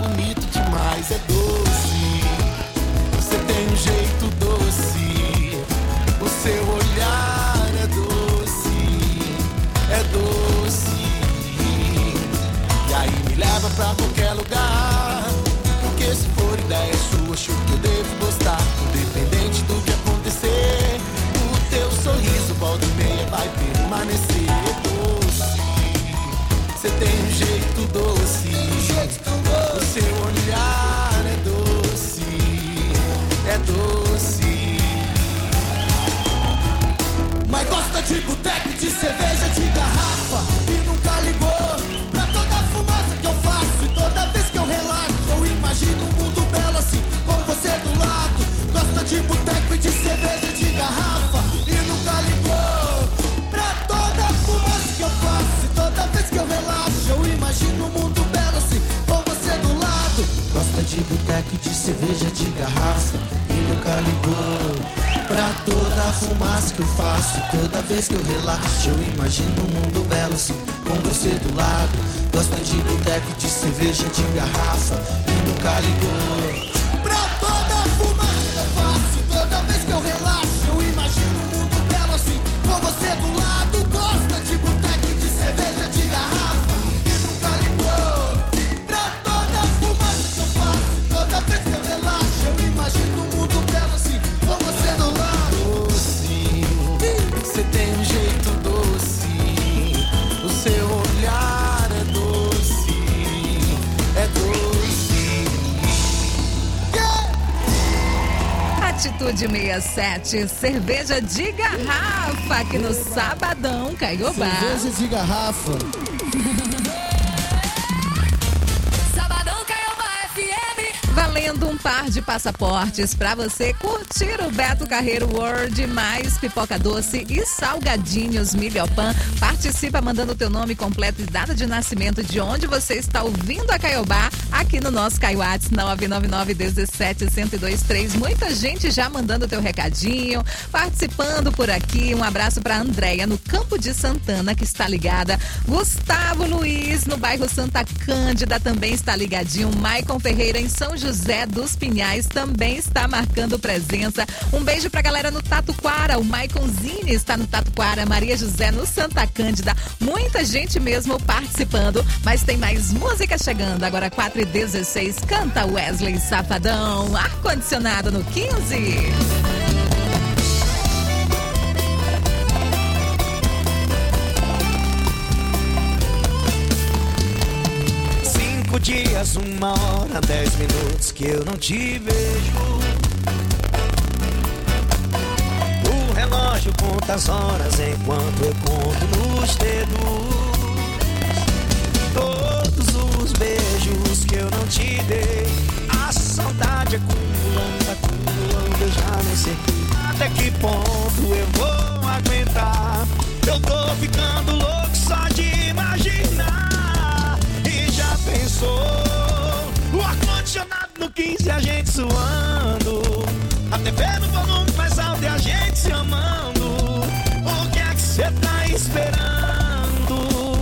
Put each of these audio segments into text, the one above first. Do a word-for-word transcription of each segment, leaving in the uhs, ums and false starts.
bonito demais, é doce. Você tem um jeito doce, o seu olhar é doce, é doce. E aí me leva pra qualquer lugar, porque se for ideia sua, acho que eu devo gostar. Independente do que acontecer, o teu sorriso volta e meia vai permanecer. É doce, você tem um jeito doce, o seu olhar é doce, é doce. Mas gosta de boteco, de cerveja, de garrafa, e nunca ligou pra toda a fumaça que eu faço. E toda vez que eu relaxo, eu imagino um mundo belo assim, com você do lado. Gosta de boteco e de cerveja, de garrafa, e nunca ligou pra toda a fumaça que eu faço. E toda vez que eu relaxo, eu imagino um mundo belo assim, com você do lado. Gosta de boteco e de cerveja, de garrafa, e nunca ligou pra toda a fumaça que eu faço. Toda vez que eu relaxo, eu imagino um mundo belo assim, com você do lado. Gosta de boteco, de cerveja, de garrafa, e nunca ligou pra toda a fumaça que eu faço. Toda vez que eu relaxo, eu imagino um mundo belo assim, com você do lado. Gosta de boteco, de cerveja, de garrafa, e nunca ligou pra toda a fumaça que eu faço. Toda vez que eu relaxo, eu imagino um mundo belo assim, com você do lado. Doce, você tem um jeito doce, o seu olhar é doce, é doce. Yeah! Atitude sessenta e sete, cerveja de garrafa, aqui no Sabadão Caiobá. Cerveja de garrafa. Valendo um par de passaportes pra você curtir o Beto Carreiro World, mais pipoca doce e salgadinhos Milhopan. Participa mandando o teu nome completo e data de nascimento de onde você está ouvindo a Caiobá, aqui no nosso Caiuats nove nove nove um sete um zero dois três. Muita gente já mandando o teu recadinho, participando por aqui. Um abraço pra Andréia no Campo de Santana, que está ligada. Gustavo Luiz no bairro Santa Cândida também está ligadinho. Maicon Ferreira em São José dos Pinhais também está marcando presença. Um beijo pra galera no Tatuquara. O Maicon Zini está no Tatuquara. Maria José no Santa Cândida. Muita gente mesmo participando, mas tem mais música chegando. Agora quatro e dezesseis, canta Wesley Safadão. Ar-condicionado no quinze. Cinco dias, uma hora, dez minutos que eu não te vejo. O relógio conta as horas enquanto eu conto nos dedos. Todos os beijos que eu não te dei, a saudade acumulando, acumulando, eu já nem sei até que ponto eu vou aguentar. Eu tô ficando louco só de imaginar. E já pensou, o ar-condicionado no quinze, a gente suando, a T V no volume mais alto e a gente se amando. O que é que cê tá esperando?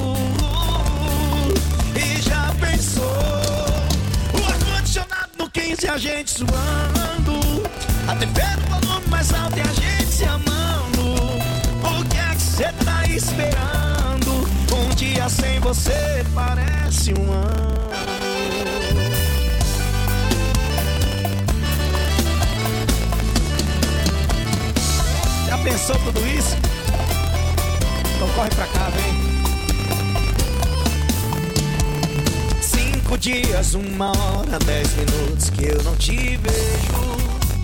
E já pensou, o ar-condicionado no quinze, a gente suando, a T V no volume mais alto e a gente se amando. O que é que cê tá esperando? Um dia sem você parece um ano. Já pensou tudo isso? Então corre pra cá, vem. Cinco dias, uma hora, dez minutos que eu não te vejo.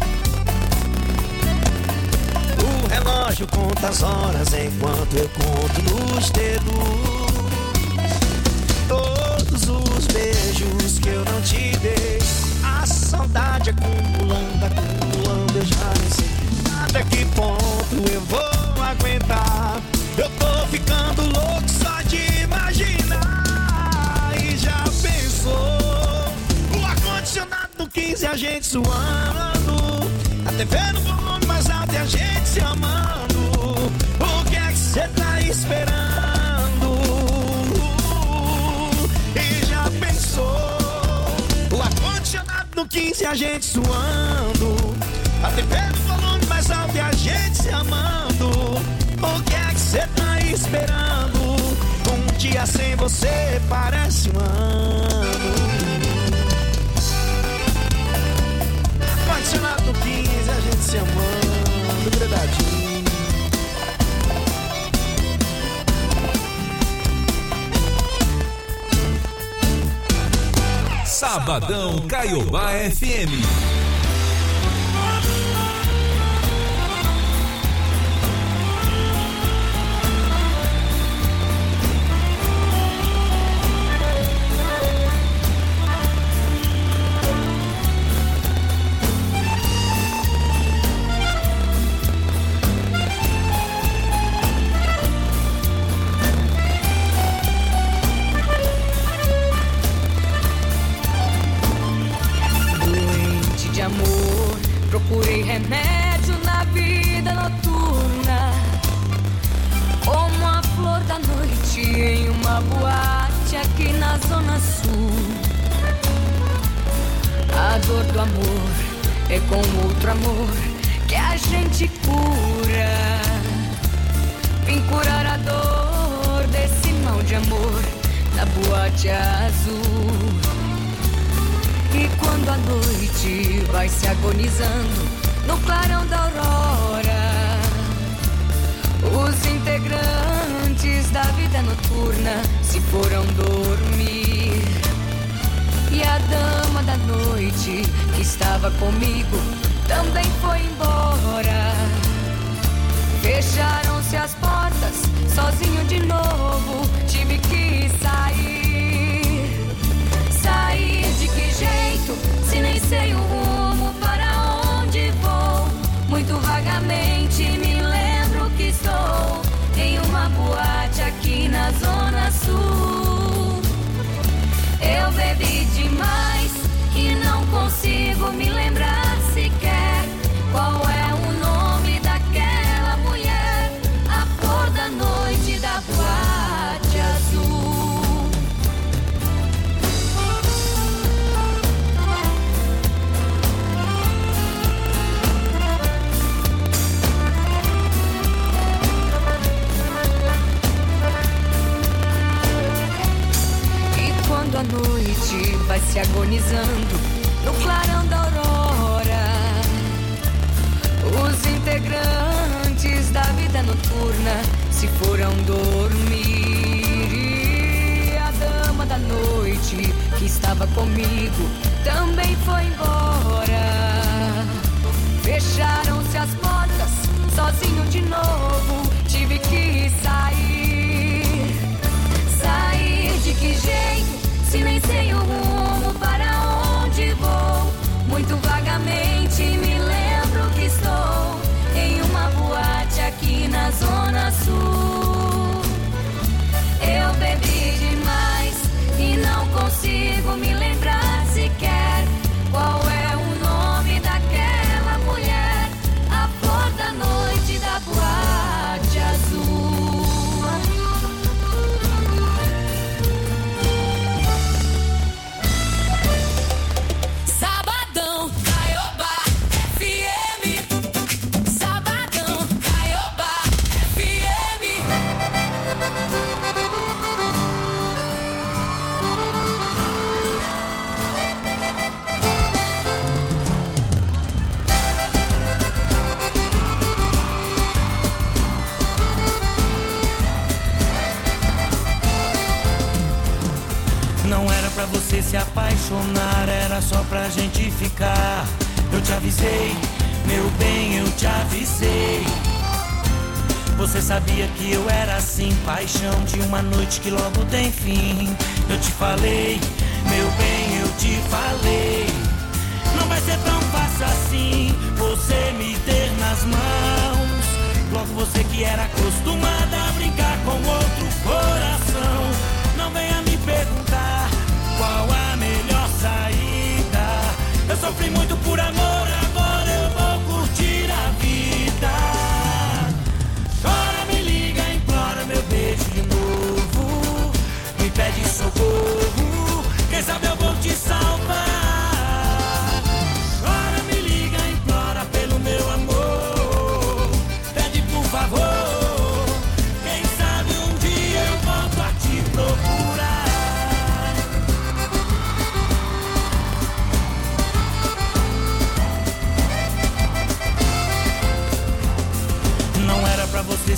O relógio conta as horas enquanto eu conto nos dedos. Todos os beijos que eu não te dei, a saudade acumulando, acumulando, eu já nem sei até que ponto eu vou aguentar. Eu tô ficando louco só de imaginar. E já pensou, o ar-condicionado no quinze, a gente suando, a T V no volume mais alto e a gente se amando. O que é que cê tá esperando? E já pensou, o do quinze a gente suando, a T V do volume mais alto e a gente se amando. O que é que cê tá esperando? Um dia sem você parece um ano. Condicionado do quinze a gente se amando, grudadinho. Sabadão Caiobá F M. Procurei remédio na vida noturna, como a flor da noite em uma boate aqui na Zona Sul. A dor do amor é com outro amor que a gente cura. Vim curar a dor desse mal de amor na boate azul. E quando a noite vai se agonizando no clarão da aurora, os integrantes da vida noturna se foram dormir. E a dama da noite que estava comigo também foi embora. Fecharam-se as portas, sozinho de novo tive que sair. Sair de que jeito, se nem sei o rumo para onde vou. Muito vagamente me lembro que estou em uma boate aqui na Zona Sul. Eu bebi demais e não consigo me lembrar sequer qual é o nome daquela mulher, a cor da noite da boate azul. Quando a noite vai se agonizando no clarão da aurora, os integrantes da vida noturna se foram dormir. E a dama da noite que estava comigo também foi embora. Fecharam-se as portas, sozinho de novo tive que sair. Sair de que jeito, se nem sei o rumo para onde vou. Muito vagamente me lembro que estou em uma boate aqui na Zona Sul. Eu bebi demais e não consigo me lembrar sequer qual é o nome daquela mulher, a flor da noite da boate azul. Pra você se apaixonar, era só pra gente ficar. Eu te avisei, meu bem, eu te avisei. Você sabia que eu era assim, paixão de uma noite que logo tem fim. Eu te falei, meu bem, eu te falei. Não vai ser tão fácil assim você me ter nas mãos. Logo você que era acostumada a brincar com outro coração. Não venha me perguntar qual a melhor saída. Eu sofri muito por amor, agora eu vou curtir a vida. Chora, me liga, implora meu beijo de novo. Me pede socorro, quem sabe eu vou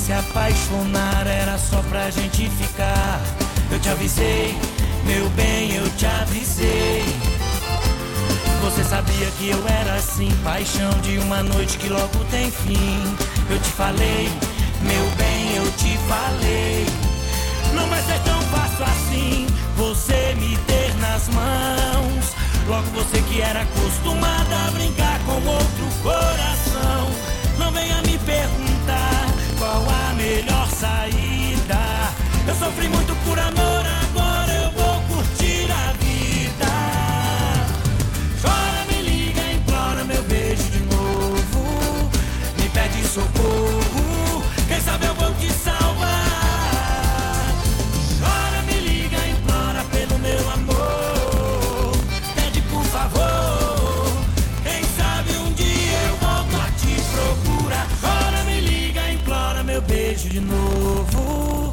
se apaixonar era só pra gente ficar. Eu te avisei, meu bem, eu te avisei. Você sabia que eu era assim, paixão de uma noite que logo tem fim. Eu te falei, meu bem, eu te falei. Não vai ser tão fácil assim você me ter nas mãos. Logo você que era acostumada a brincar com outro coração. Não venha me perguntar qual a melhor saída. Eu sofri muito por amor, agora eu vou curtir a vida. Chora, me liga, implora meu beijo de novo. Me pede socorro, quem sabe eu vou te salvar. Chora, me liga, implora pelo meu amor. Pede por favor, quem sabe um dia eu volto a te procurar. Chora, me liga, implora meu beijo de novo.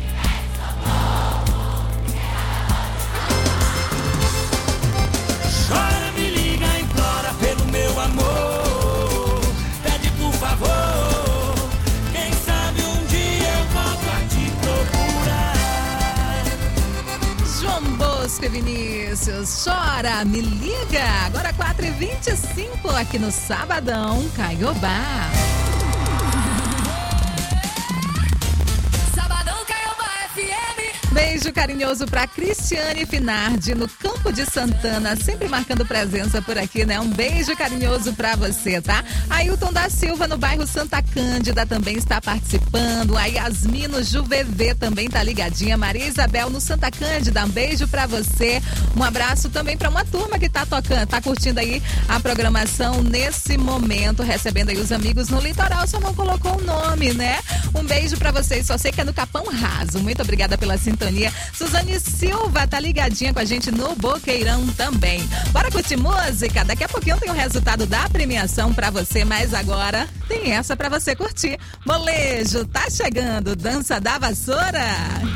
Chora, me liga, implora pelo meu amor. Pede por favor, quem sabe um dia eu volto a te procurar. João Bosco e Vinícius, chora, me liga. Agora quatro e vinte e cinco aqui no Sabadão Caiobá. Sabadão Caiobá F M. Beijo carinhoso pra Cristiane Finardi no Campo de Santana, sempre marcando presença por aqui, né? Um beijo carinhoso pra você, tá? Ailton da Silva no bairro Santa Cândida também está participando. A Yasmin no Juvevê também tá ligadinha. Maria Isabel no Santa Cândida, um beijo pra você. Um abraço também pra uma turma que tá tocando, tá curtindo aí a programação nesse momento, recebendo aí os amigos no litoral, só não colocou o nome, né? Um beijo pra vocês, só sei que é no Capão Raso. Muito obrigada pela sintonia. Suzane Silva tá ligadinha com a gente no Boqueirão também. Bora curtir música? Daqui a pouquinho tem o resultado da premiação pra você, mas agora tem essa pra você curtir. Molejo, tá chegando, dança da vassoura.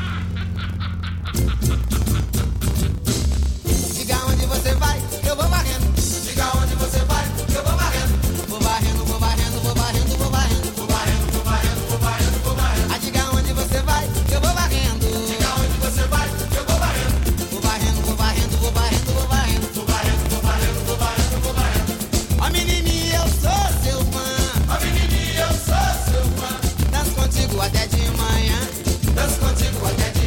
Diga onde você vai, eu vou varrendo. Diga onde você vai, eu vou varrendo. Vou varrendo, vou varrendo, vou varrendo, vou varrendo. Vou varrendo, vou varrendo, vou varrendo, vou varrendo. Ah, diga onde você vai, eu vou varrendo. Diga onde você vai, eu vou varrendo. Vou varrendo, vou varrendo, vou varrendo, vou varrendo. Vou varrendo, vou varrendo, vou varrendo, vou varrendo. Ó menininha, eu sou seu fã. Ó menininha, eu sou seu fã. Danço contigo até de manhã. Danço contigo até de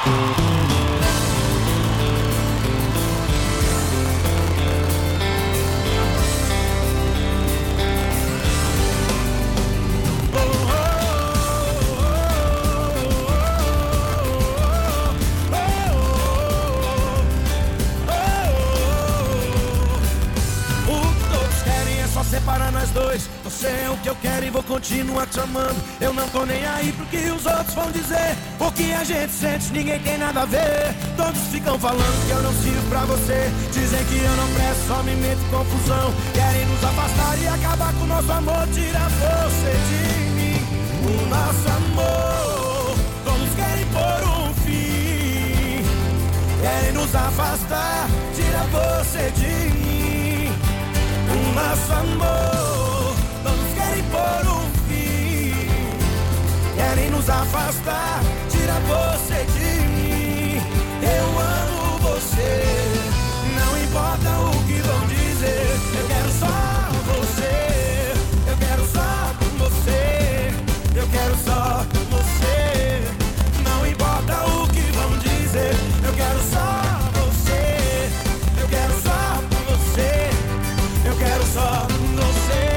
Separa nós dois, você é o que eu quero e vou continuar te amando. Eu não tô nem aí pro que os outros vão dizer. O que a gente sente, ninguém tem nada a ver. Todos ficam falando que eu não sirvo pra você. Dizem que eu não presto, só me meto em confusão. Querem nos afastar e acabar com o nosso amor. Tira você de mim, o nosso amor. Todos querem pôr um fim. Querem nos afastar, tira você de mim, o nosso amor. Todos querem pôr um fim. Querem nos afastar, tira você de mim. Eu amo você, não importa o que vão dizer. Eu quero só você, eu quero só você, eu quero só você. Não importa o que vão dizer. Eu quero só você, eu quero só você, eu quero só você.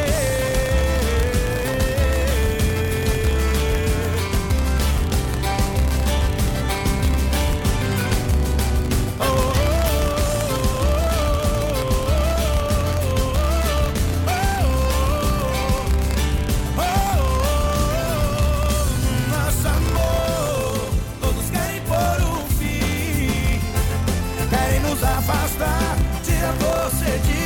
Oh, oh, oh, oh, oh. Nosso amor, todos querem pôr um fim. Querem nos afastar, tira você de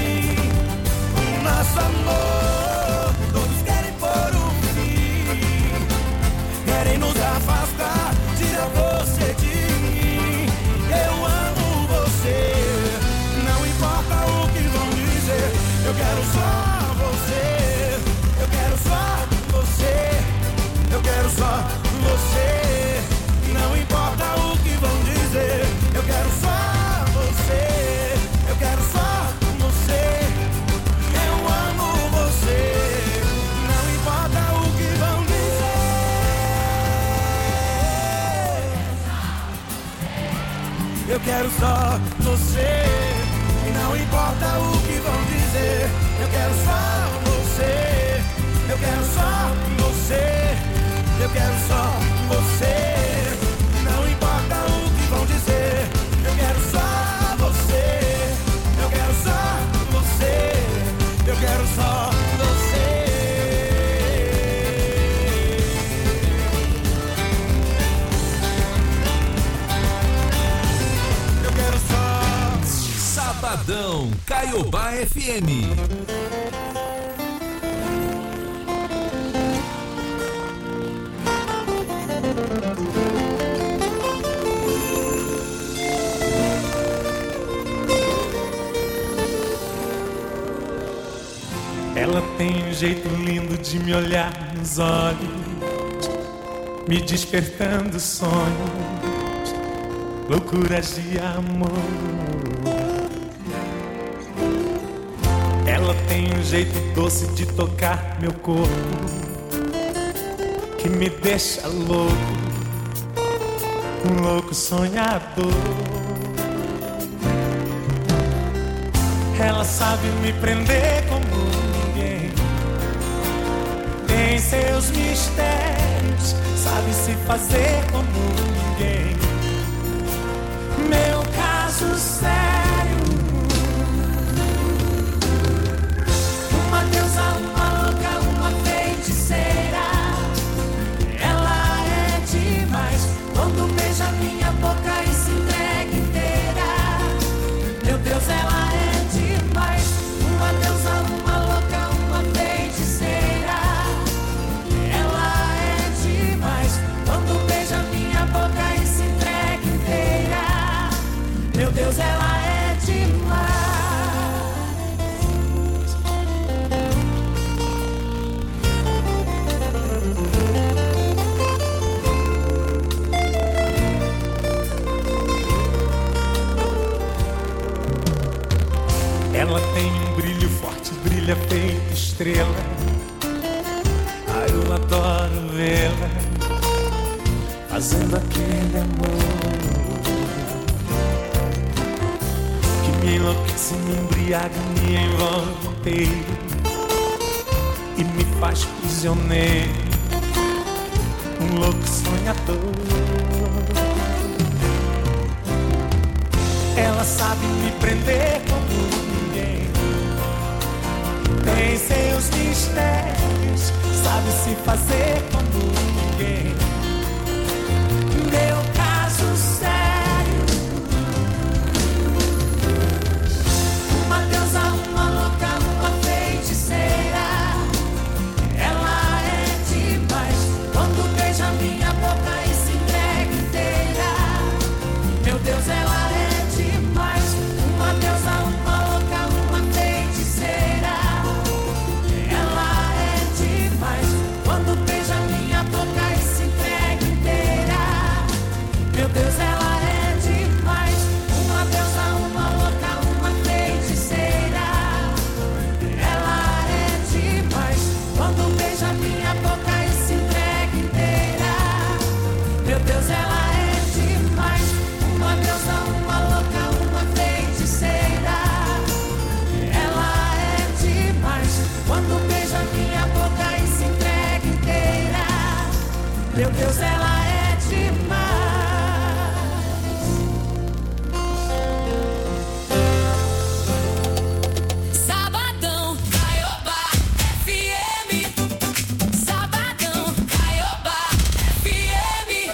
nosso amor. Todos querem pôr um fim. Querem nos afastar, tira você de mim. Eu amo você, não importa o que vão dizer. Eu quero só você, eu quero só você, eu quero só você. Não importa o que vão dizer. Eu quero só você, eu quero só você. Eu amo você, não importa o que vão dizer. Eu quero só você, não importa o que vão dizer. Eu quero só você, eu quero só você, eu quero só você. Não importa o que vão dizer. Eu quero só você, eu quero só você, eu quero só você. Eu quero só. Sabadão Caiobá F M. Ela tem um jeito lindo de me olhar nos olhos, me despertando sonhos, loucuras de amor. Ela tem um jeito doce de tocar meu corpo, que me deixa louco, um louco sonhador. Ela sabe me prender como ninguém, tem seus mistérios, sabe se fazer como ninguém. Meu caso sério, uma deusa, uma louca, uma feiticeira. Ela é demais quando beija minha boca e se entrega inteira. Meu Deus, ela é demais, uma deusa, uma louca, uma feiticeira. Ela é demais quando beija minha boca e se entrega inteira. Meu Deus, ela é demais. Ela tem um brilho forte, brilha feito estrela. Ai, eu adoro vê-la fazendo aquele amor. enlouquece, me embriaga, me envolve inteiro e me faz prisioneiro, um louco sonhador. Ela sabe me prender como ninguém, tem seus mistérios, sabe se fazer como ninguém. Meu caso sério, uma deusa, uma louca, uma feiticeira. Ela é demais, quando beija minha boca e se entrega inteira. Meu Deus, ela é demais, uma deusa, uma louca, uma feiticeira. Ela é demais, quando beija minha boca e se entrega inteira. Meu Deus, ela é demais, uma deusa, uma louca, uma feiticeira. Ela é demais, quando beija minha boca e se entrega inteira. Meu Deus, ela é demais, uma deusa, uma louca, uma feiticeira. Ela é demais, quando beija minha boca e se entrega inteira. Meu Deus, ela é demais. Sabadão, Caiobá, F M. Sabadão, Caiobá, F M.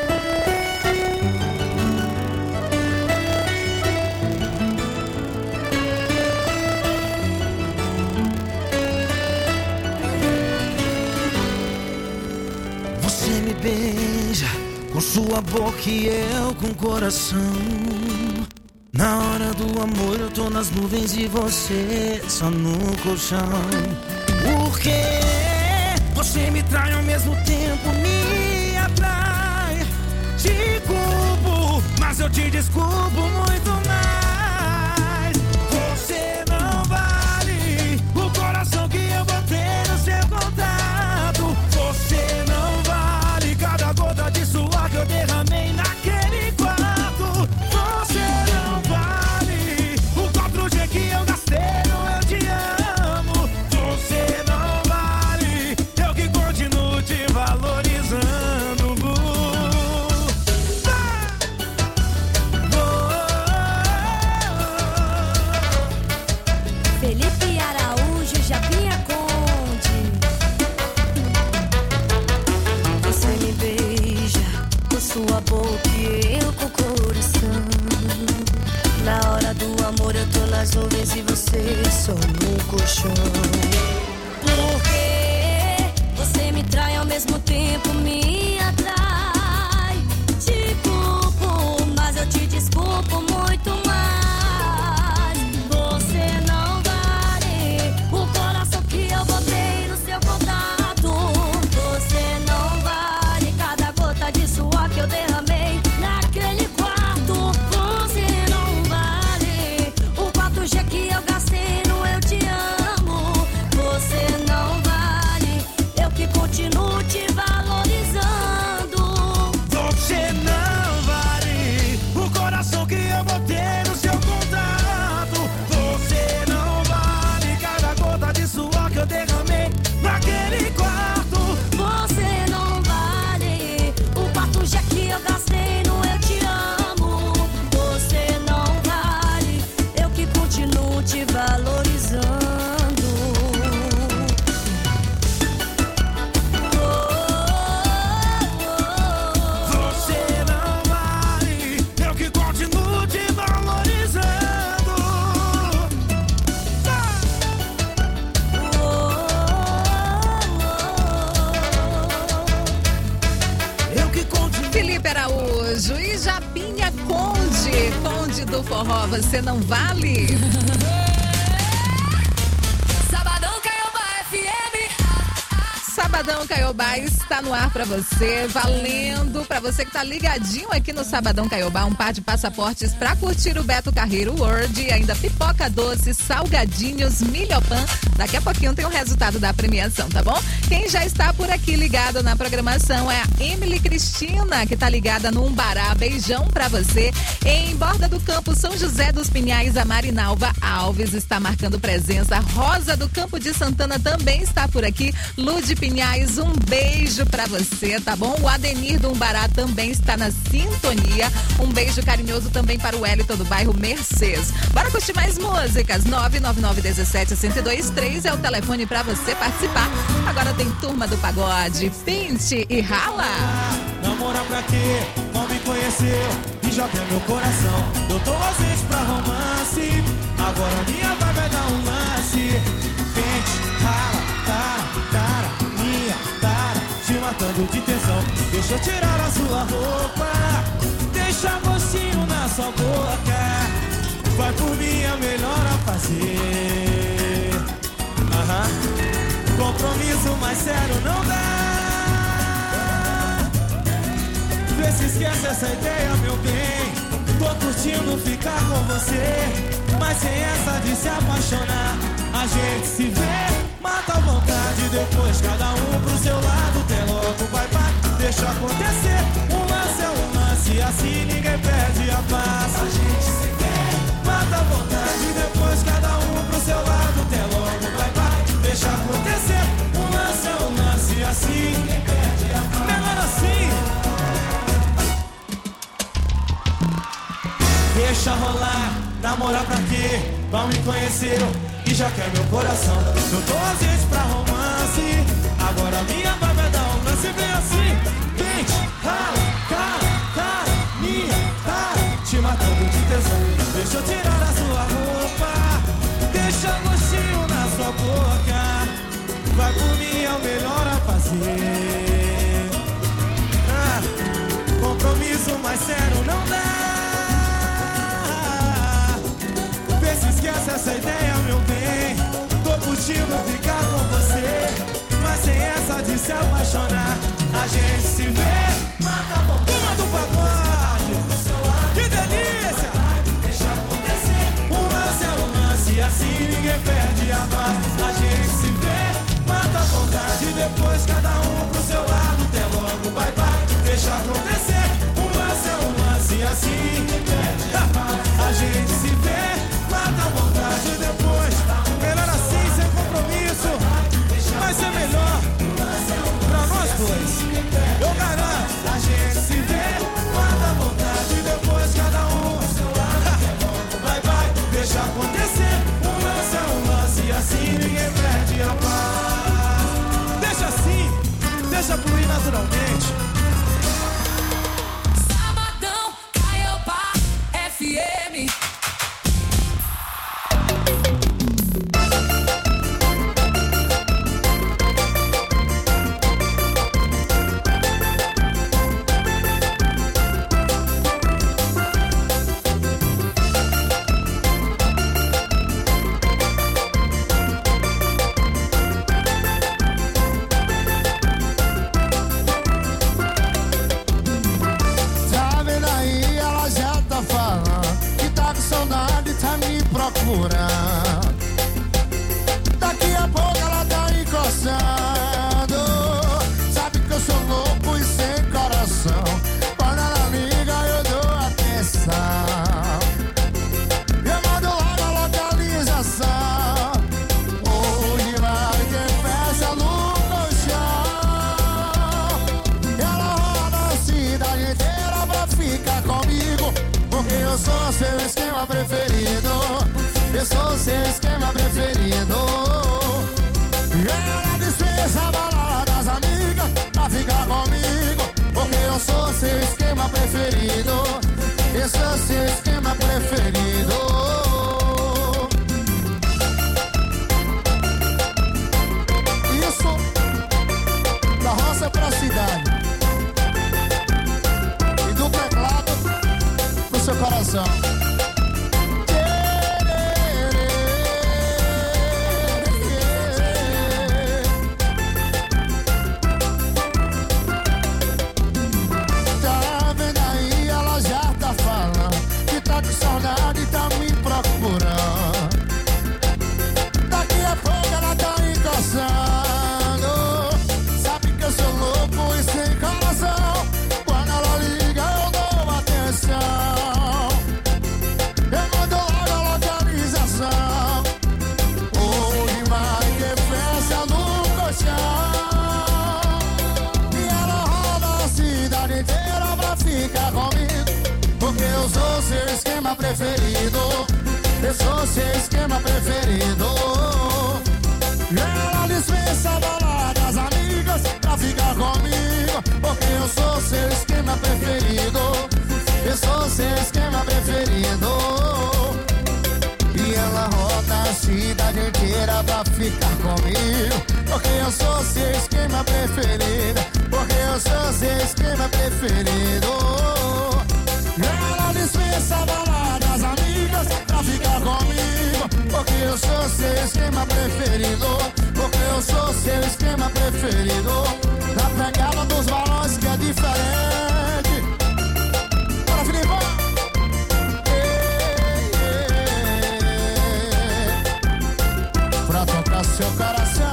Você me beija com sua boca e eu com o coração. Na hora do amor eu tô nas nuvens e você só no colchão. Porque você me trai ao mesmo tempo, me atrai. Te culpo, mas eu te desculpo muito mais. Você não vale o coração que eu botei no seu contato. Você não vale cada gota de suor que eu derramei naquele quarto. Você não vale o quatro G que eu gastei no Eu Te Amo. Você não vale, eu que continuo te valorizando. Felipe Araújo, Japinha Conde. Você me beija com sua boca e eu com o coração. Na hora do amor eu tô nas nuvens e você só no colchão. Porque você me trai ao mesmo tempo, me atrai. Te culpo, mas eu te desculpo muito mais. Você não vale o coração que eu botei no seu contato. Você não vale cada gota de suor que eu derramei naquele quarto. Você não vale o quatro G que eu gastei no Eu Te Amo. Você não vale, eu que continuo te valorizando. Você não vale o coração que eu botei no seu contato. Você não vale cada gota de suor que eu derramei naquele quarto. Você não vale o quatro G que eu gastei no Eu Te Amo. Você não vale, eu que continuo te valorizando. Você não vale, eu que continuo te valorizando. Eu que continuo. Felipe Araújo e Japinha Conde. Conde do forró, você não vale? Sabadão, Caiobá, F M. Sabadão Caiobá está no ar pra você, valendo pra você que tá ligadinho aqui no Sabadão Caiobá, um par de passaportes pra curtir o Beto Carreiro World e ainda pipoca doce, salgadinhos, milhopan. Daqui a pouquinho tem o resultado da premiação, tá bom? Quem já está por aqui ligado na programação é a Emily Cristina, que tá ligada no Umbará. Beijão pra você. Em Borda do Campo, São José dos Pinhais, a Marinalva Alves está marcando presença. Rosa do Campo de Santana também está por aqui. Lude Pinhais, um beijo pra você, tá bom? O Adenir do Umbará também está na sintonia. Um beijo carinhoso também para o Wellington do bairro Mercedes. Bora curtir mais músicas. nove nove nove um sete, um zero dois três é o telefone pra você participar. Agora tem Turma do Pagode, Pinte e Rala. Namorar pra quê? Mal me conheceu e já quer meu coração. Eu tô ausente pra romance, agora minha vibe é dar um lance. Pente, rala, cara, cara, minha cara, te matando de tensão. Deixa eu tirar a sua roupa, deixa gostinho na sua boca. Vai por mim, é melhor a fazer. Aham. Compromisso mais sério não dá. Vê se esquece essa ideia, meu bem. Tô curtindo ficar com você, mas sem essa de se apaixonar. A gente se vê, mata a vontade. Depois cada um pro seu lado. Até logo, vai, vai, deixa acontecer. Um lance é um lance, assim ninguém perde a paz. A gente se vê, mata a vontade. Depois cada um pro seu lado. Até logo, vai, vai, deixa acontecer. Um lance é um lance, assim ninguém perde a paz. Melhor assim. Deixa rolar, namorar pra quê? Mal me conheceu e já quer meu coração. Eu tô ausente pra romance, agora minha vibe é dar um lance. Vem assim, vem, rala, cara, cara, minha cara, te matando de tesão. Deixa eu tirar a sua roupa, deixa gostinho na sua boca. Vai por mim, é o melhor a fazer. Ah, compromisso mais sério não dá. Se esquece essa ideia, meu bem. Tô curtindo ficar com você, mas sem essa de se apaixonar. A gente se vê, mata a bombinha do pagode. Que delícia! Deixa acontecer. Um lance é um lance, assim ninguém perde a paz. A gente se vê, mata a vontade. Depois cada um pro seu lado. Até logo, vai, vai, deixa acontecer. Um lance é um lance, assim ninguém perde a paz. A gente se vê, mata a vontade depois. Melhor assim, sem compromisso. Vai ser melhor pra nós dois. Eu garanto. A gente se vê, mata a vontade depois cada um. Vai, vai, deixa acontecer. Um lance é um lance, assim ninguém perde a paz. Deixa assim, deixa fluir naturalmente. Sabadão, Caiobá, F M. Daqui a pouco ela tá encostando. Sabe que eu sou louco e sem coração. Quando ela liga eu dou atenção. Eu mando logo a localização. Hoje vai ter festa no colchão. Ela roda a cidade inteira pra ficar comigo, porque eu sou seu esquema preferido. Eu sou seu esquema preferido. E ela dispensa a balada das amigas pra ficar comigo, porque eu sou seu esquema preferido. Eu sou seu esquema preferido. Isso da roça pra cidade e do teclado pro seu coração. que saudade tá me procurando. Daqui a pouco ela tá encostando. Sabe que eu sou louco e sem coração. Quando ela liga eu dou atenção. Eu mando logo a localização. Hoje vai ter festa no colchão. E ela roda a cidade inteira pra ficar comigo. Porque eu sou seu esquema preferido. Eu sou seu esquema preferido. E ela dispensa baladas amigas pra ficar comigo. Porque eu sou seu esquema preferido. Eu sou seu esquema preferido. E ela roda a cidade inteira pra ficar comigo. Porque eu sou seu esquema preferido. Porque eu sou seu esquema preferido. Ela dispensa baladas amigas pra ficar comigo. Porque eu sou seu esquema preferido. Porque eu sou seu esquema preferido. Na pegada dos balões que é diferente. Bora, Filipão! Pra tocar seu coração.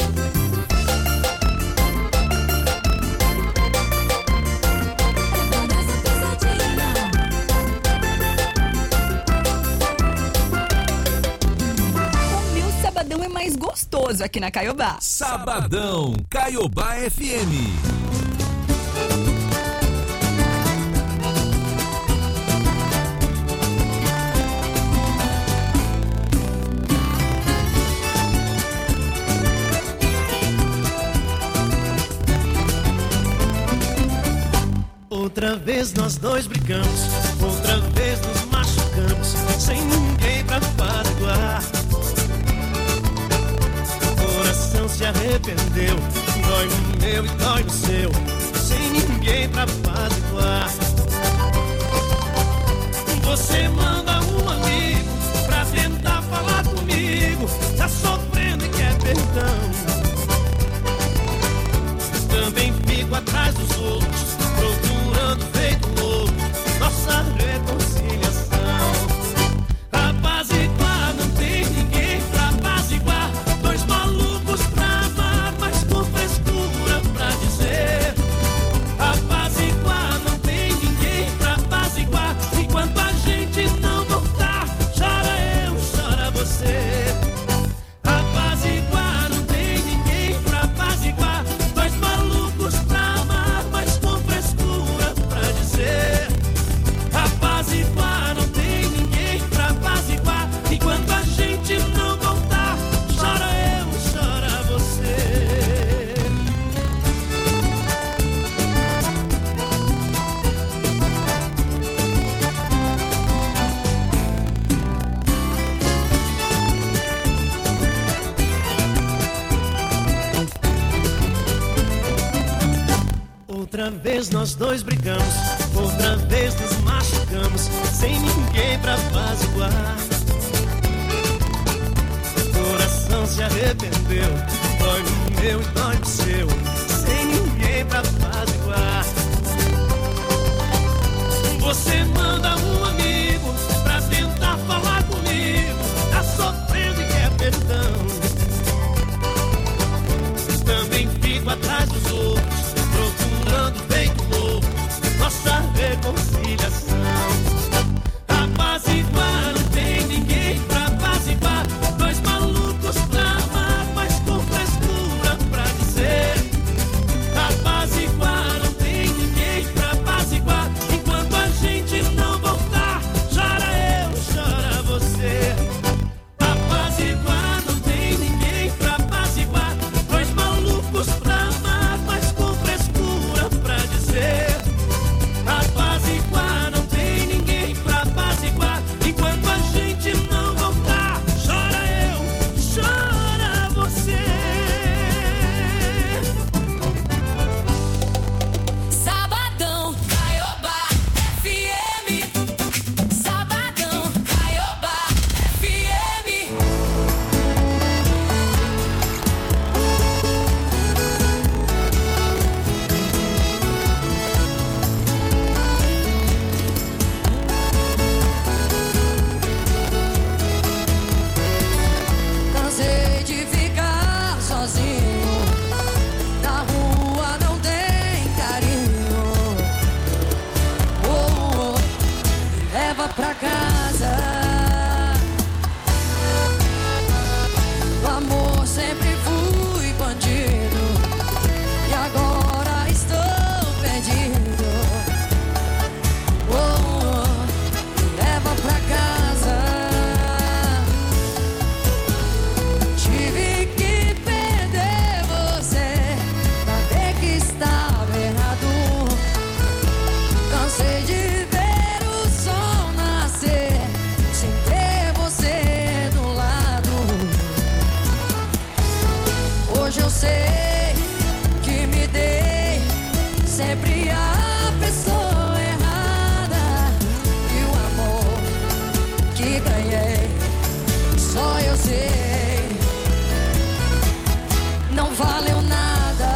Sabadão é mais gostoso aqui na Caiobá. Sabadão, Caiobá F M. Outra vez nós dois brigamos, outra vez nos machucamos, sem ninguém pra apaziguar. Coração se arrependeu, dói no meu e dói no seu, sem ninguém pra apaziguar. Você manda um amigo pra tentar falar comigo, tá sofrendo e quer perdão. Também fico atrás dos outros, procurando feito louco nossa reconciliação. Apaziguar, não tem ninguém pra apaziguar. Dois malucos pra amar, mas com frescura pra dizer. Apaziguar, não tem ninguém pra apaziguar. Enquanto a gente não voltar, chora eu, chora você. Apaziguar, não tem ninguém pra apaziguar. Dois malucos pra amar, mas com frescura pra dizer. Apaziguar, não tem ninguém pra apaziguar. Enquanto a gente não voltar, chora eu, chora você. Outra vez nós dois brigamos, outra vez nos machucamos, sem ninguém pra apaziguar. Coração se arrependeu, dói no meu e dói no seu, sem ninguém pra apaziguar. Você manda um amigo pra tentar falar comigo, tá sofrendo e quer perdão. Também fico atrás dos outros, procurando feito louco nossa reconciliação. Apaziguar, não tem ninguém pra apaziguar. Dois malucos pra amar, mas com frescura pra dizer. Apaziguar, não tem ninguém pra apaziguar. Enquanto a gente não voltar, eu sei, não valeu nada.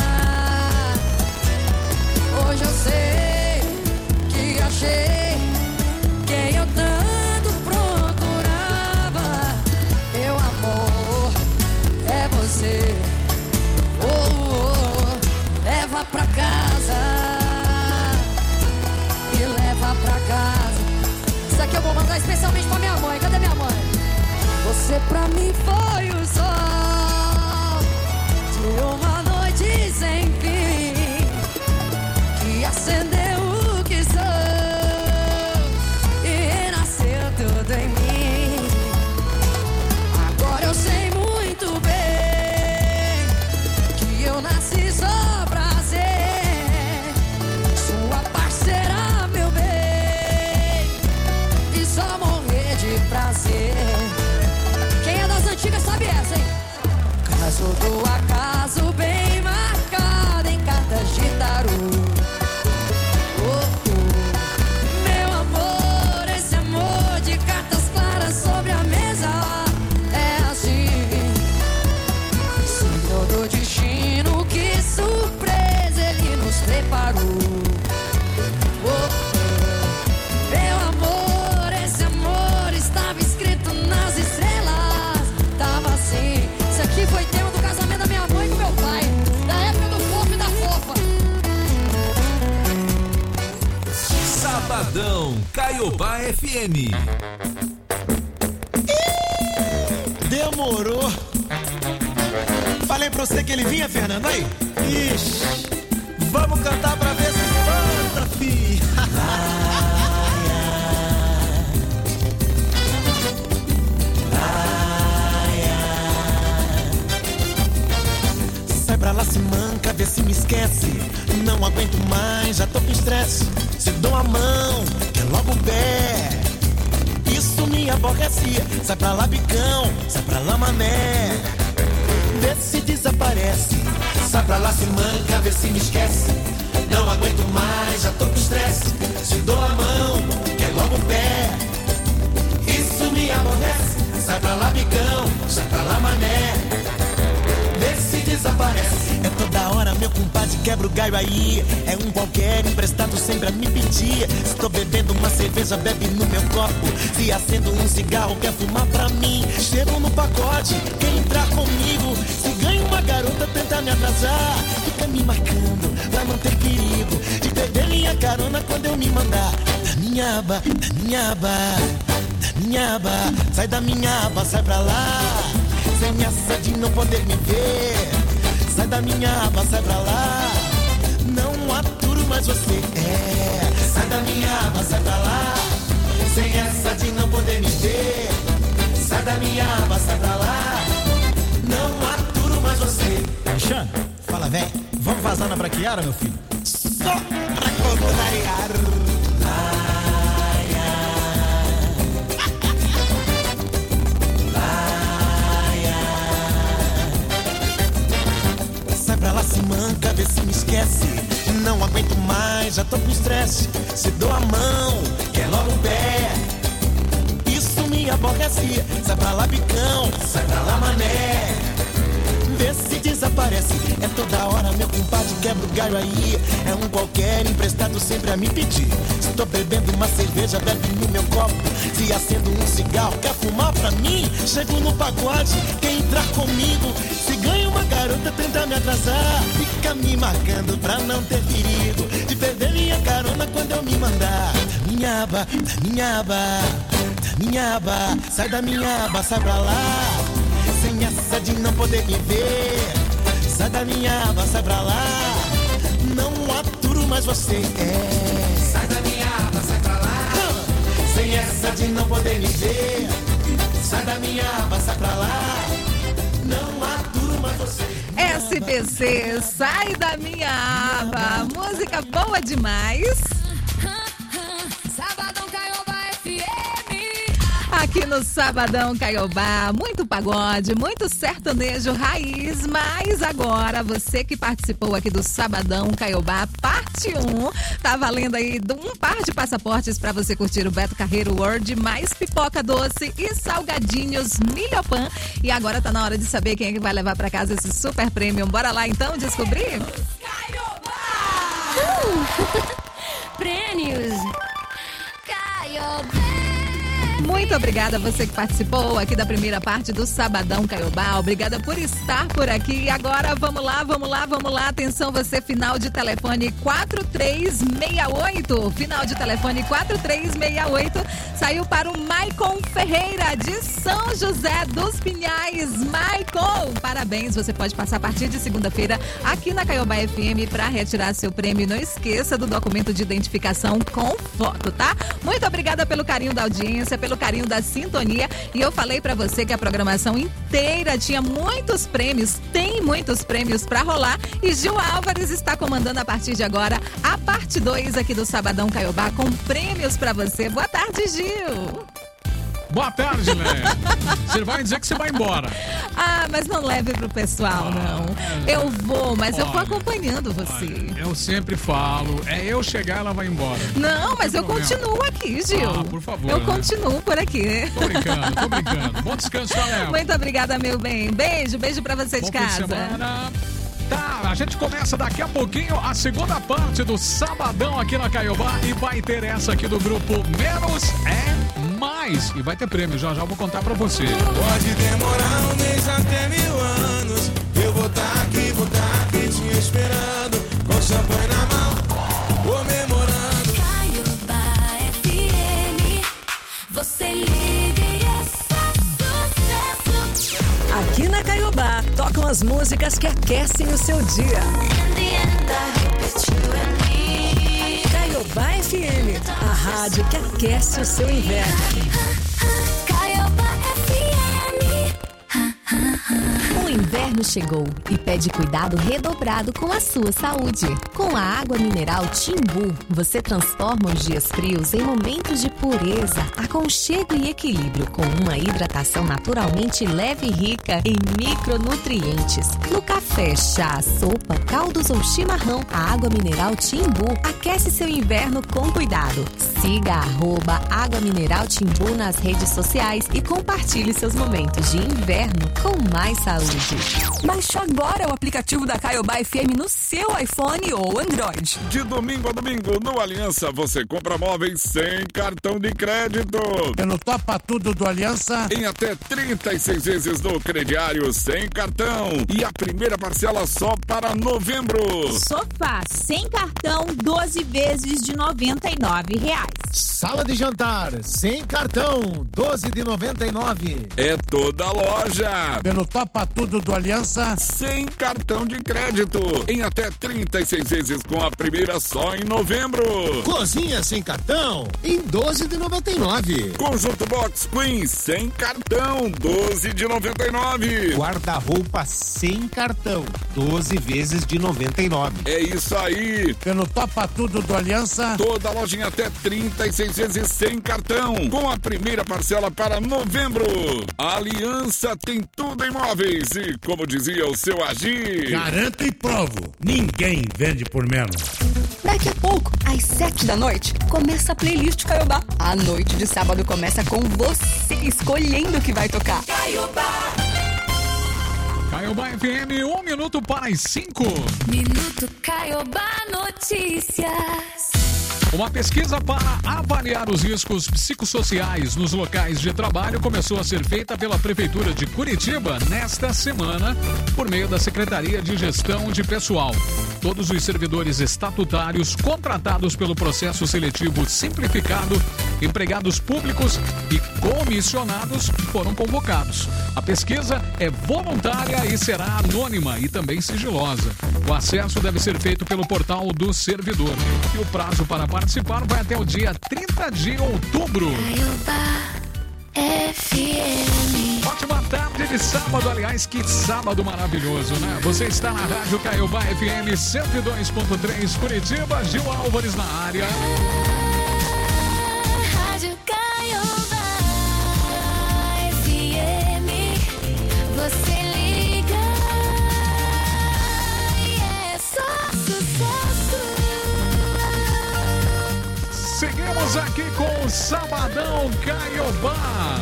Hoje eu sei que achei quem eu tanto procurava. Meu amor, é você. Oh, oh, oh. Leva pra casa e leva pra casa. Isso aqui eu vou mandar especialmente pra minha mãe. Cadê minha mãe? Você pra mim foi o sol de uma noite sem fim, que acendeu o que sou e renasceu tudo em mim. Agora eu sei muito bem que eu nasci só pra ser sua parceira, meu bem, e só morrer de prazer. Quem é das antigas sabe essa, hein? Caso do acaso bem marcado em cartas de tarô. Oh, oh. Meu amor, esse amor de cartas claras sobre a mesa é assim. Senhor do destino, que surpresa ele nos preparou. Oh, oh. Meu amor, esse amor estava escrito nas estrelas. Tava assim. Isso aqui foi tema do casamento da minha mãe com meu pai, da época do fofo e da fofa. Sabadão Caiobá F M. Demorou. Falei pra você que ele vinha, Fernando, aí. Ixi, vamos cantar pra ver se canta, fi. Sai pra lá, se manca, vê se me esquece. Não aguento mais, já tô com estresse. Se dou a mão, que é logo o pé. Isso me aborrece. Sai pra lá, bicão, sai pra lá, mané. Vê se desaparece. Sai pra lá, se manca, vê se me esquece. Não aguento mais, já tô com estresse. Se dou a mão, que é logo o pé. Isso me aborrece. Sai pra lá, bicão, sai pra lá, mané. Vê se desaparece. É toda hora, meu compadre, quebra o galho aí. É um qualquer emprestado sempre a me pedir. Estou bebendo uma cerveja, bebe no meu copo. Se acendo um cigarro, quer fumar pra mim. Chego no pacote, quer entrar comigo. Se ganha uma garota, tenta me atrasar. Fica me marcando, pra não ter perigo de perder minha carona quando eu me mandar. Da minha aba, da minha aba, da minha aba. Sai da minha aba, sai pra lá. Sem essa de não poder me ver. Sai da minha aba, sai pra lá. Não aturo mais você. É, sai da minha aba, sai pra lá. Sem essa de não poder me ver. Sai da minha aba, sai pra lá. Não aturo mais você. Alexandre, fala, véi. Vamos vazar na braquiara, meu filho? Só pra contrariar. Pra lá, se manca, vê se me esquece. Não aguento mais, já tô com estresse. Se dou a mão, quer logo o pé. Isso me aborrece. Sai pra lá, bicão, sai pra lá, mané. Vê se desaparece. É toda hora, meu compadre, quebra o galho aí. É um qualquer emprestado sempre a me pedir. Se tô bebendo uma cerveja, bebe no meu copo. Se acendo um cigarro, quer fumar pra mim? Chego no pagode, quer entrar comigo. Se ganha uma garota, tenta me atrasar. Fica me marcando pra não ter perigo de perder minha carona quando eu me mandar. Da minha aba, da minha aba, da minha aba. Sai da minha aba, sai pra lá. Sem essa de não poder me ver. Sai da minha aba, sai pra lá. Não aturo mais você. É. Sai da minha aba, sai pra lá. Sem essa de não poder me ver. Sai da minha aba, sai pra lá. Não aturo mais você. S P C, sai da minha aba. Música boa demais. Sabadão Caiobá F M. Aqui no Sabadão Caiobá, muito pagode, muito sertanejo raiz, mas agora você que participou aqui do Sabadão Caiobá, parte um, tá valendo aí um par de passaportes para você curtir o Beto Carreiro World, mais pipoca doce e salgadinhos Milhopan. E agora tá na hora de saber quem é que vai levar para casa esse super prêmio. Bora lá então descobrir? Prêmios Caiobá. Muito obrigada a você que participou aqui da primeira parte do Sabadão Caiobá. Obrigada por estar por aqui. E agora vamos lá, vamos lá, vamos lá. Atenção você, final de telefone quatro três seis oito. Final de telefone quatro três seis oito. Saiu para o Maicon Ferreira, de São José dos Pinhais. Maicon, parabéns. Você pode passar a partir de segunda-feira aqui na Caiobá F M para retirar seu prêmio. Não esqueça do documento de identificação com foto, tá? Muito obrigada pelo carinho da audiência, pelo carinho da sintonia. E eu falei pra você que a programação inteira tinha muitos prêmios, tem muitos prêmios pra rolar, e Gil Álvares está comandando a partir de agora a parte dois aqui do Sabadão Caiobá com prêmios pra você. Boa tarde, Gil. Boa tarde, Né? Você vai dizer que você vai embora. Ah, mas não leve pro pessoal, não. Eu vou, mas eu vou acompanhando você. Olha, eu sempre falo, é eu chegar, ela vai embora. Não, mas eu problema. continuo aqui, Gil. Ah, por favor. Eu né? continuo por aqui. Tô brincando, tô brincando. Bom descanso, galera. Muito obrigada, meu bem. Beijo, beijo pra você Bom de casa. fim de semana. Tá, a gente começa daqui a pouquinho a segunda parte do Sabadão aqui na Caiobá e vai ter essa aqui do grupo Menos é Mais. E vai ter prêmio, já já vou contar pra você. Pode demorar um mês até mil anos. Eu vou estar aqui, vou estar aqui te esperando, com champanhe na mão, comemorando. Caiobá F M, você liga e é só sucesso. Aqui na Caiobá, tocam as músicas que aquecem o seu dia. Caiobá F M, a rádio que aquece o seu inverno. Caiobá F M. O inverno chegou e pede cuidado redobrado com a sua saúde. Com a água mineral Timbu, você transforma os dias frios em momentos de pureza, aconchego e equilíbrio, com uma hidratação naturalmente leve e rica em micronutrientes. No café, chá, sopa, caldos ou chimarrão, a água mineral Timbu aquece seu inverno com cuidado. Siga a arroba Água Mineral Timbu nas redes sociais e compartilhe seus momentos de inverno com mais saúde. Baixe agora o aplicativo da Caiobá F M no seu iPhone ou Android. De domingo a domingo, no Aliança, você compra móveis sem cartão de crédito. Pelo Topa Tudo do Aliança. Em até trinta e seis vezes no crediário sem cartão. E a primeira parcela só para novembro. Sofá sem cartão, doze vezes de noventa e nove reais. Sala de jantar sem cartão, doze de noventa e nove. É toda loja. Pelo Topa Tudo do Aliança. Sem cartão de crédito. Em até trinta e seis vezes com a primeira só em novembro. Cozinha sem cartão, em doze de noventa e nove. Conjunto Box Queen sem cartão, doze de noventa e nove. Guarda-roupa sem cartão, doze vezes de noventa e nove. É isso aí. Pelo Topa Tudo do Aliança. Toda loja em até trinta e seis vezes sem cartão, com a primeira parcela para novembro. A Aliança tem tudo em móveis e, como dizia o seu Agir, garanto e provo, ninguém vende por menos. Daqui a pouco, às sete da noite, começa a playlist Caiobá. A noite de sábado começa com você escolhendo o que vai tocar. Caiobá. Caiobá F M, um minuto para as cinco. Minuto Caiobá Notícias. Uma pesquisa para avaliar os riscos psicossociais nos locais de trabalho começou a ser feita pela Prefeitura de Curitiba nesta semana, por meio da Secretaria de Gestão de Pessoal. Todos os servidores estatutários contratados pelo processo seletivo simplificado, empregados públicos e comissionados foram convocados. A pesquisa é voluntária e será anônima e também sigilosa. O acesso deve ser feito pelo portal do servidor. E o prazo para participar vai até o dia trinta de outubro. F M. Ótima tarde de sábado, aliás, que sábado maravilhoso, né? Você está na Rádio Caiobá F M cento e dois ponto três Curitiba, Gil Álvares na área. Rádio Caiobá. Sabadão Caiobá.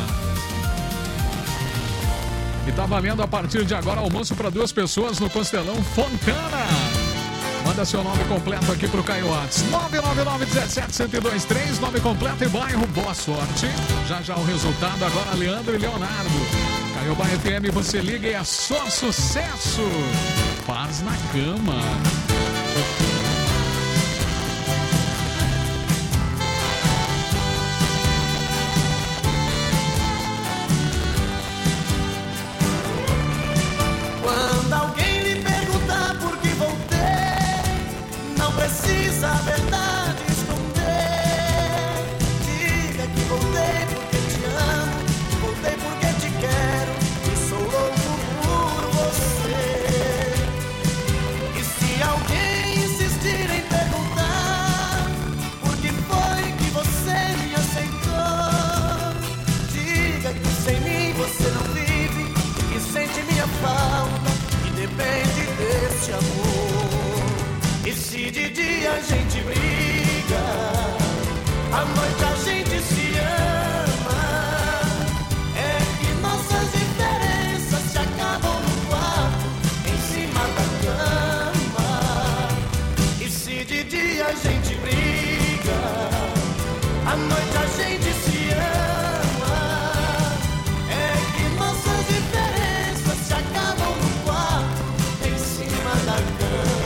E tá valendo a partir de agora almoço para duas pessoas no Costelão Fontana. Manda seu nome completo aqui pro Caio Whats. nove nove nove, um sete, um zero dois três, nome completo e bairro. Boa sorte. Já já o resultado agora, Leandro e Leonardo. Caiobá F M, você liga e é só sucesso. Paz na cama. Quando alguém lhe perguntar por que voltei, não precisa a verdade esconder. Diga que voltei porque te amo, voltei porque te quero e sou louco por você. E se alguém insistir em perguntar por que foi que você me aceitou, diga que sem mim você não vive, que sente minha falta e depende desse amor. E se de dia a gente briga, à noite a gente se ama, é que nossas diferenças se acabam no quarto, em cima da cama. E se de dia a gente briga, à noite a gente se ama, é que nossas diferenças se acabam no quarto, em cima da cama.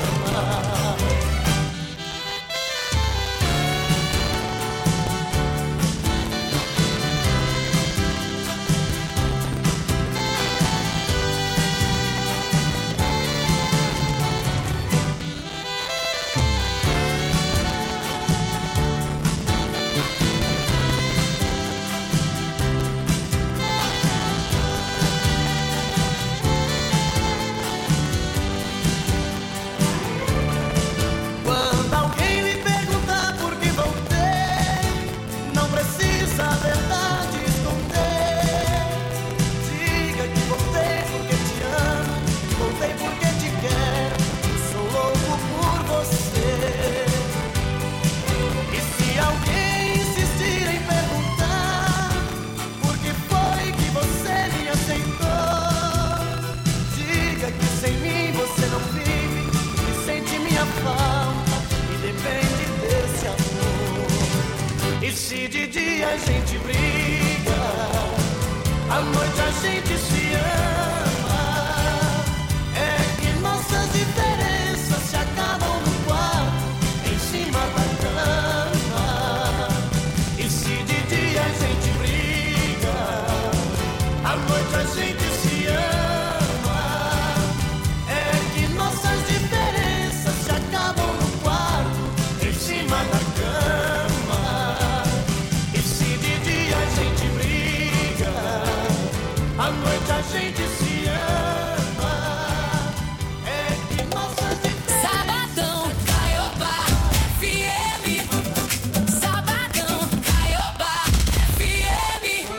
Quando alguém lhe perguntar por que voltei, não precisa a verdade esconder. Diga que voltei porque te amo, voltei porque te quero, sou louco por você. E se alguém insistir em perguntar por que foi que você me aceitou, diga que sem mim você não vive, que sente minha falta e depende desse amor. E se de dia a gente briga, à noite a gente se ama, é que nossas diferenças se acabam no quarto, em cima da cama. E se de dia a gente briga, à noite a gente se ama, é que nossas diferenças se acabam no quarto, em cima da cama. E se de dia a gente briga, à noite a gente se ama, é que nossas diferenças... Sabadão Caiobá F M. Sabadão Caiobá F M.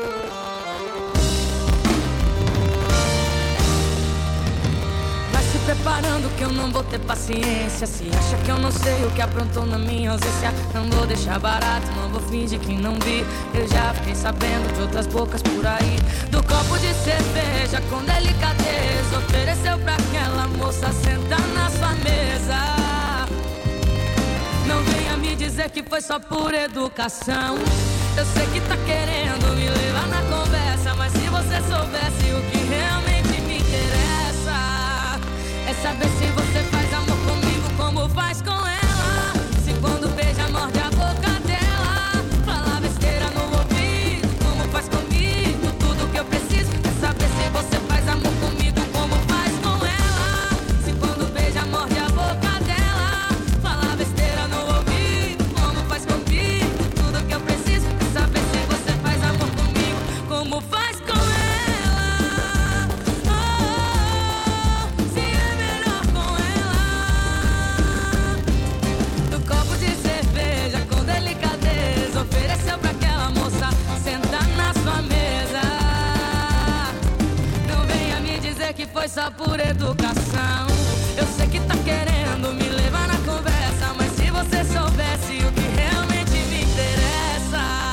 Vai se preparando que eu não vou ter paciência. Se acha que eu não sei o que aprontou na minha ausência, não vou deixar barato, não vou fingir que não vi. Eu já fiquei sabendo de outras bocas por aí, do copo de cerveja com delicadeza ofereceu pra aquela moça sentar na sua mesa. Não venha me dizer que foi só por educação. Eu sei que tá querendo me levar na conversa, mas se você soubesse o que realmente me interessa, é saber se você faz amor comigo como faz com ela. Se quando beija morde a boca dela, fala besteira no ouvido como faz comigo. Tudo que eu preciso é saber se você faz amor comigo como faz com ela. Se quando beija morde a boca dela, fala besteira no ouvido como faz comigo. Tudo que eu preciso é saber se você faz amor comigo como faz com ela. Oh, se é melhor com ela. Do copo de cerveja com delicadeza ofereceu pra aquela moça sentar na sua mesa. Não venha me dizer que foi só por educação. Eu sei que tá querendo me levar na conversa, mas se você soubesse o que realmente me interessa,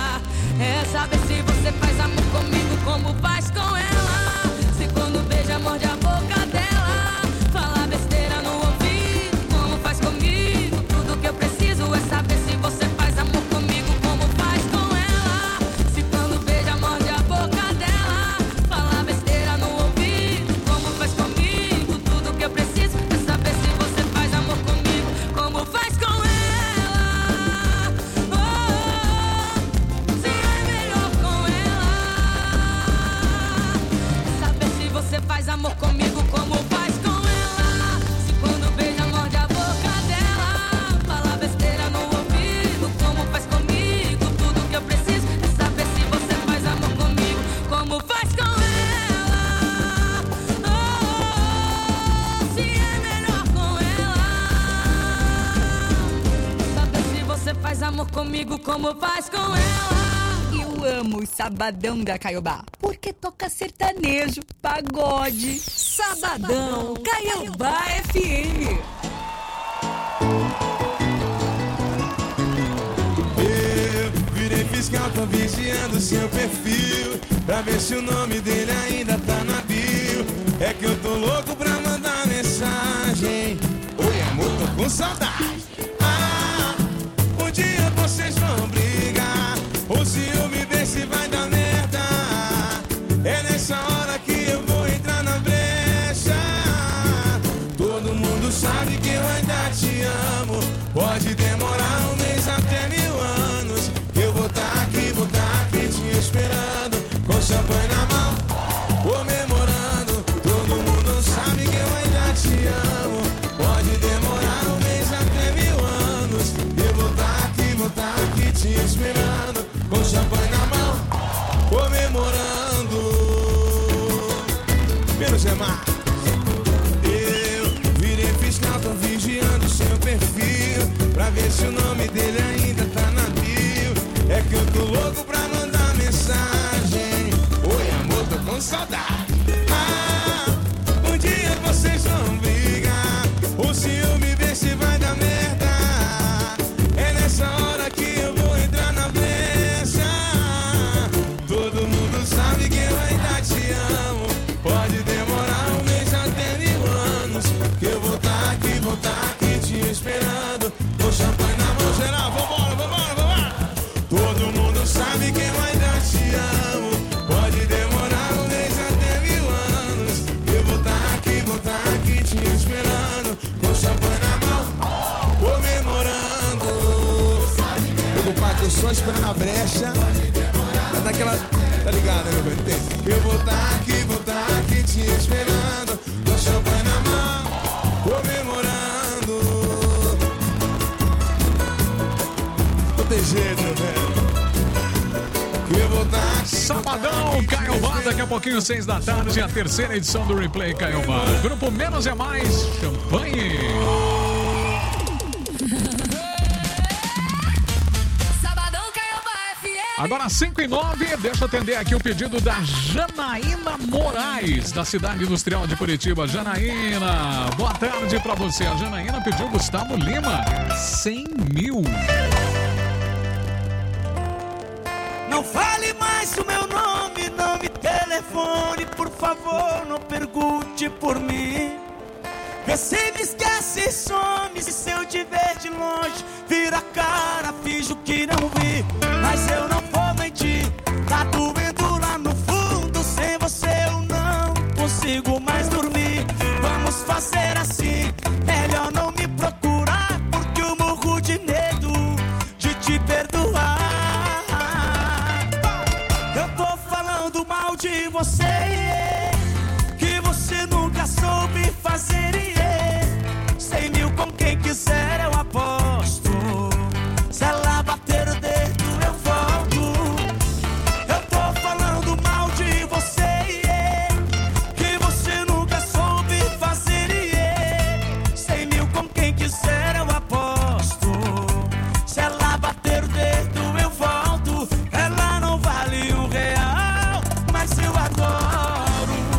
comigo como faz com ela. Eu amo o Sabadão da Caiobá, porque toca sertanejo, pagode. Sabadão, Caiobá F M. Eu virei fiscal, tô vigiando seu perfil, pra ver se o nome dele ainda tá na bio. É que eu tô louco pra mandar mensagem. Oi amor, tô com saudade. Ah, um dia vocês vão brigar, o ciúme vê se vai dar merda. É nessa hora que eu vou entrar na brecha. Todo mundo sabe que eu ainda te amo. Pode demorar um mês até mil anos. Eu vou tá aqui, vou tá aqui te esperando, com champanhe na mão, comemorando. Todo mundo sabe que eu ainda te amo. Pode demorar um mês até mil anos. Eu vou tá aqui, vou tá aqui te esperando, com champanhe na mão, comemorando. Menos é mais. Eu virei fiscal, tô vigiando seu perfil, pra ver se o nome dele ainda tá na bio. É que eu tô louco pra mandar mensagem. Oi amor, tô com saudade. Ah, um dia vocês vão brigar, o ciúme vê se vai dar merda. É nessa hora que eu vou entrar na brecha. Todo mundo sabe que eu ainda te amo. Pode demorar um mês até mil anos. Que eu vou tá aqui, vou tá aqui te esperando, com champanhe na mão. Geral, vambora, vambora, vambora. Todo mundo sabe que eu ainda te amo. Pode demorar um mês até mil anos. Eu vou tá aqui, vou tá aqui te esperando, com champanhe na mão, comemorando. Meu compadre, eu só esperando a brecha. Vai dar aquela... Tá ligado, né, meu bem? Eu vou tá aqui, vou tá aqui te esperando, com champanhe na mão, comemorando. Não tem jeito, meu velho. Eu vou tá aqui. Sabadão, Caiobá, daqui a pouquinho, seis da tarde, a terceira edição do Replay Caiobá. Grupo Menos é Mais, champanhe. Agora cinco e nove, deixa eu atender aqui o pedido da Janaína Moraes, da cidade industrial de Curitiba. Janaína, boa tarde pra você. A Janaína pediu Gustavo Lima, cem mil. Não fale mais o meu nome, não me telefone, por favor, não pergunte por mim. Você me esquece e some, se eu te ver de longe, vira a cara, finjo que não vi. Mas eu não vou mentir, tá doendo lá no fundo. Sem você eu não consigo mais dormir. Vamos fazer assim, melhor não me procurar, porque eu morro de medo de te perdoar. Eu tô falando mal de você, que você nunca soube fazer. Cem mil com quem quiser eu aposto. Se ela bater o dedo eu volto. Eu tô falando mal de você, yeah, que você nunca soube fazer, yeah. Cem mil com quem quiser eu aposto. Se ela bater o dedo eu volto. Ela não vale um real, mas eu adoro.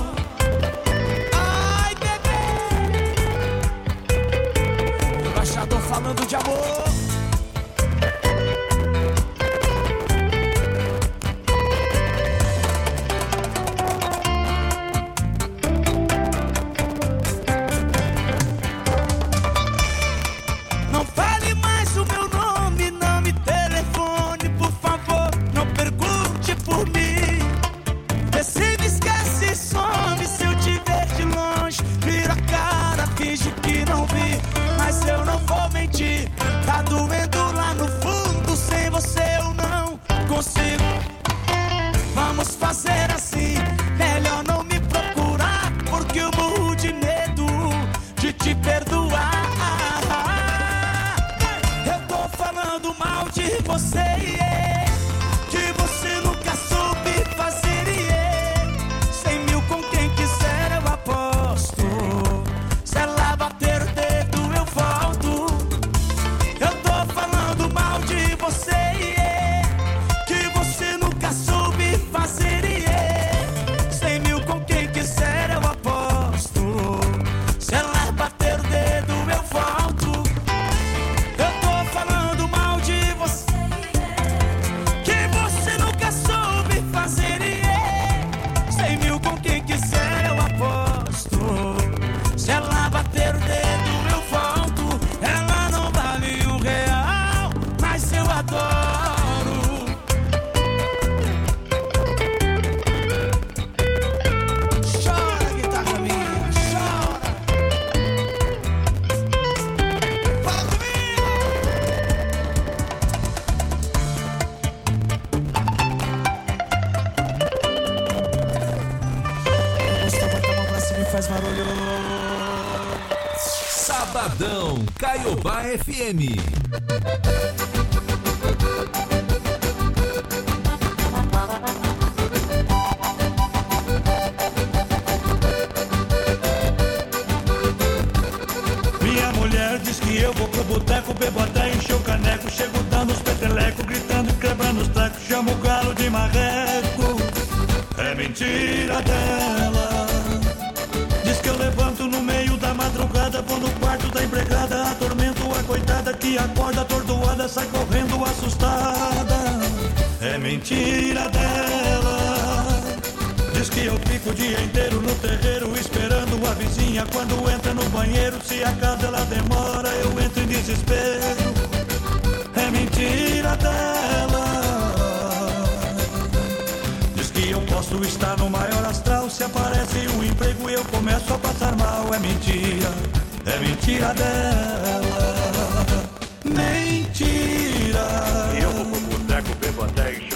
Ai, bebê, embaixador falando de amor. Não fale mais o meu nome, não me telefone, por favor, não pergunte por mim. Você me esquece e some, se eu te ver de longe, vira a cara, finge que não vi. Mas eu não vou mentir, tá doendo lá no fundo. Sem você eu não consigo. Vamos fazer assim, melhor não me procurar, porque eu morro de medo de te perdoar. Eu tô falando mal de você, yeah, que você nunca soube fazer, yeah. Cem mil com quem quiser eu aposto. Se ela bater o dedo eu volto. Eu tô falando mal de você, faz barulho. Sabadão, Caiobá F M. Minha mulher diz que eu vou pro boteco, bebo até encher o caneco, chego dando os petelecos, gritando e quebrando os tecos, chamo o galo de marreco. É mentira dela. Diz que eu levanto no meio da madrugada, vou no quarto da empregada, atormento a coitada que acorda atordoada, sai correndo assustada. É mentira dela. Diz que eu fico o dia inteiro no terreiro esperando a vizinha quando entra no banheiro. Se a casa ela demora, eu entro em desespero. É mentira dela. Diz que eu posso estar no maior astral, se aparece um emprego eu começo a passar mal. É mentira, é mentira dela. Mentira. Eu vou pro boteco, bebo até encher